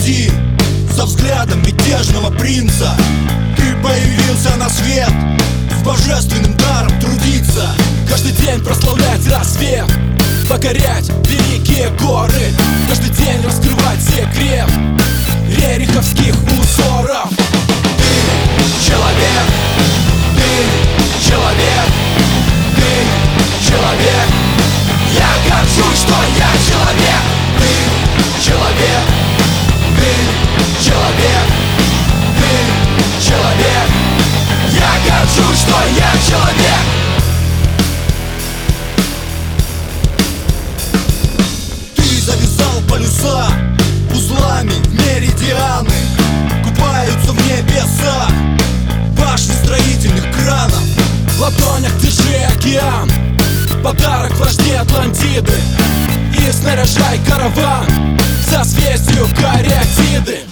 пути, со взглядом мятежного принца. Ты появился на свет, с божественным даром трудиться, каждый день прославлять рассвет, покорять великие горы, каждый день раскрывать секрет рериховских узоров. Ты человек, ты человек, ты человек. Я горжусь, что я человек. Ты человек, ты человек, ты человек. Я горжусь, что я человек. Ты завязал полюса узлами в меридианы, купаются в небесах башни строительных кранов. В ладонях держи океан, подарок вожди Атлантиды, и снаряжай караван к созвездию Кариатиды.